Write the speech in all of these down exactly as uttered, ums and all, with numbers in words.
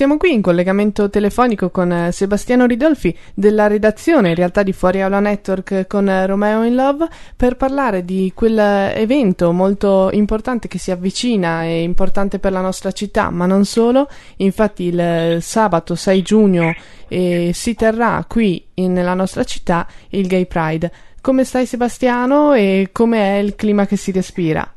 Siamo qui in collegamento telefonico con Sebastiano Ridolfi della redazione in realtà di Fuori Aula Network con Romeo in Love per parlare di quell'evento molto importante che si avvicina e importante per la nostra città, ma non solo. Infatti il sabato sei giugno eh, si terrà qui in, nella nostra città il Gay Pride. Come stai Sebastiano e come è il clima che si respira?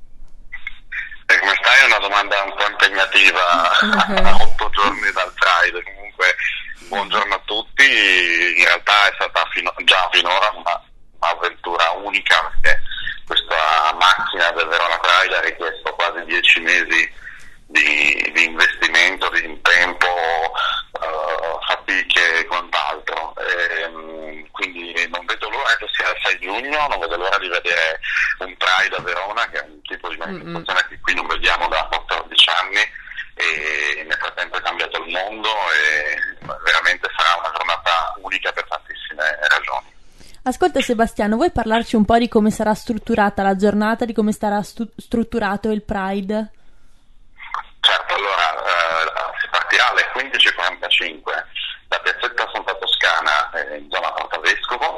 E come stai? È una domanda un po' impegnativa a otto giorni dal Pride. Comunque buongiorno a tutti. In realtà è stata fino, già finora una, un'avventura unica, perché questa macchina del Verona Pride ha richiesto quasi dieci mesi di, di investimento, di tempo, uh, fatiche e quant'altro. E, quindi non vedo l'ora che sia il sei giugno, non vedo l'ora di vedere un Pride a Verona, che è un tipo di manifestazione mm-hmm. che qui non vediamo da quattordici anni, e nel frattempo è cambiato il mondo e veramente sarà una giornata unica per tantissime ragioni. Ascolta Sebastiano, vuoi parlarci un po' di come sarà strutturata la giornata, di come sarà stu- strutturato il Pride? Certo, allora eh, si partirà alle quindici e quarantacinque da Piazzetta Santa Toscana eh, in zona Porta Vescovo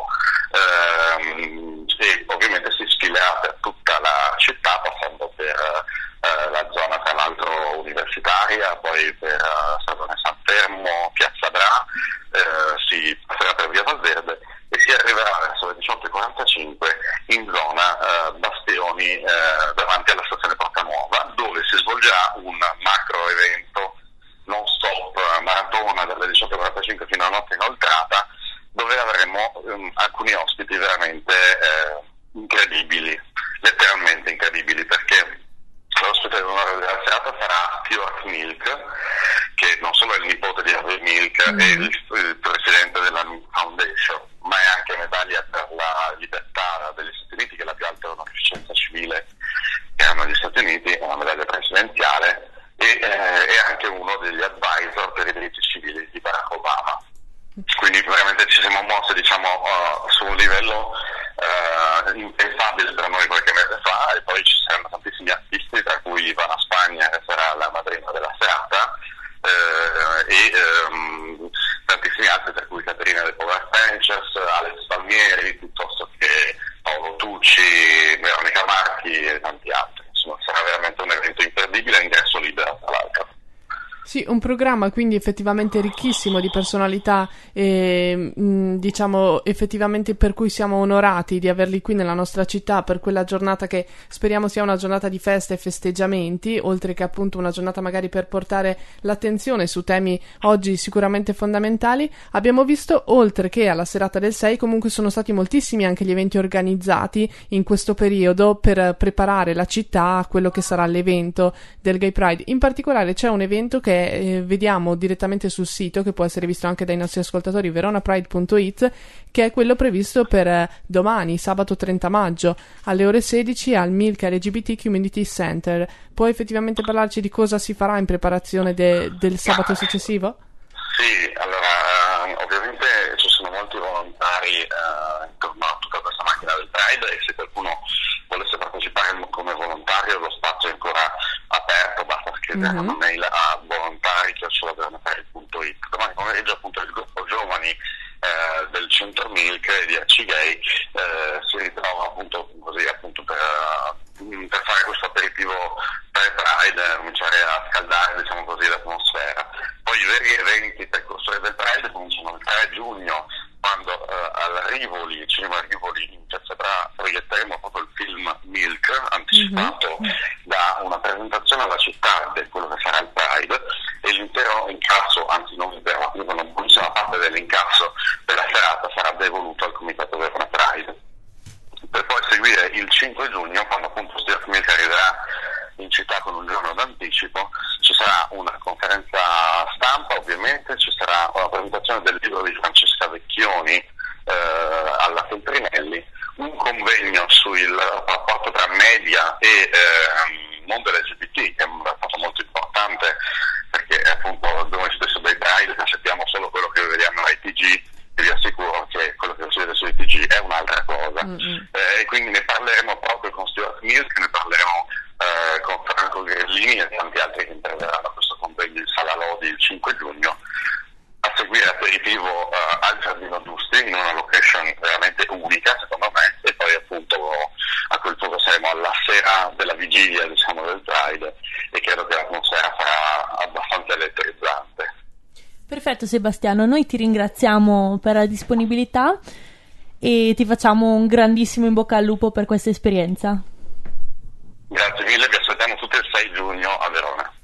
ehm, e ovviamente si sfilerà per tutta la città, passando per eh, la zona tra l'altro universitaria, poi per eh, Stradone San Fermo, Piazza Bra, eh, si passerà per Via Valverde e si arriverà verso le diciotto e quarantacinque in zona eh, Bastioni eh, davanti alla stazione Porta Nuova, dove si svolgerà un macro evento non stop maratona dalle diciotto e quarantacinque fino a notte inoltrata, dove avremo um, alcuni ospiti veramente eh, incredibili, letteralmente incredibili, perché l'ospite d'onore della serata sarà Stuart Milk, che non solo è il nipote di Harvey Milk mm. e il, il presidente della Milk Foundation, ma è anche medaglia per la libertà degli Stati Uniti, che è la più alta onorificenza civile che hanno gli Stati Uniti, è una medaglia presidenziale, e eh, è anche uno degli advisor per i diritti civili di Barack Obama. Quindi veramente ci siamo mossi, diciamo, uh, su un livello uh, impensabile per noi qualche mese fa, e poi ci saranno tantissimi artisti, tra cui Ivana Spagna, che sarà la madrina della serata, uh, e um, tantissimi altri, tra cui Caterina De Power Penches, Alex Palmieri, piuttosto che Paolo Tucci, Veronica Marchi e tanti altri. Insomma, sarà veramente un evento imperdibile, a ingresso libero tra l'altro. Sì, un programma quindi effettivamente ricchissimo di personalità e mh, diciamo effettivamente per cui siamo onorati di averli qui nella nostra città per quella giornata che speriamo sia una giornata di festa e festeggiamenti, oltre che appunto una giornata magari per portare l'attenzione su temi oggi sicuramente fondamentali. Abbiamo visto, oltre che alla serata del sei, comunque sono stati moltissimi anche gli eventi organizzati in questo periodo per preparare la città a quello che sarà l'evento del Gay Pride. In particolare c'è un evento che Eh, vediamo direttamente sul sito, che può essere visto anche dai nostri ascoltatori, veronapride punto it, che è quello previsto per eh, domani, sabato trenta maggio, alle ore sedici al Milk L G B T Community Center. Puoi effettivamente parlarci di cosa si farà in preparazione de- del sabato successivo? Sì, allora ovviamente ci sono molti volontari eh, intorno a tutta questa macchina del Pride, e se qualcuno volesse partecipare come volontario lo spazio è ancora aperto, basta scrivere mm-hmm. una mail a volontari chiocciola veronapride punto it. Domani pomeriggio appunto il gruppo giovani eh, del Centro Milk e di Arci Gay eh, si ritrova appunto così appunto per, uh, per fare questo aperitivo pre-Pride, eh, cominciare a scaldare, diciamo così, l'atmosfera. Poi i veri eventi per costruire del Pride cominciano il tre giugno, quando eh, al Rivoli, il cinema Rivoli in Piazza Bra, proietteremo proprio il film Milk, anticipato mm-hmm. da una presentazione alla città di quello che sarà il Pride, e l'intero incasso, anzi non l'intero, ma comunque una buonissima parte dell'incasso della serata sarà devoluto al Comitato Verona Pride. Per poi seguire il cinque giugno, quando appunto Stuart Milk arriverà in città con un giorno d'anticipo, ci sarà una conferenza stampa, ovviamente, ci sarà una presentazione del libro di Francesca Vecchioni eh, alla Feltrinelli, un convegno sul rapporto tra media e eh, mondo L G B T, che è un rapporto molto importante, perché appunto noi spesso dai Pride sappiamo solo quello che vediamo ai T G, e vi assicuro che quello che si vede sui T G è un'altra cosa. Mm-hmm. Eh, e quindi ne parleremo proprio con Stuart Milk, ne parleremo eh, con Franco Grellini e tanti altri che interverranno a questo convegno in Sala Lodi il cinque Perfetto Sebastiano, noi ti ringraziamo per la disponibilità e ti facciamo un grandissimo in bocca al lupo per questa esperienza. Grazie mille, vi aspettiamo tutti il sei giugno a Verona.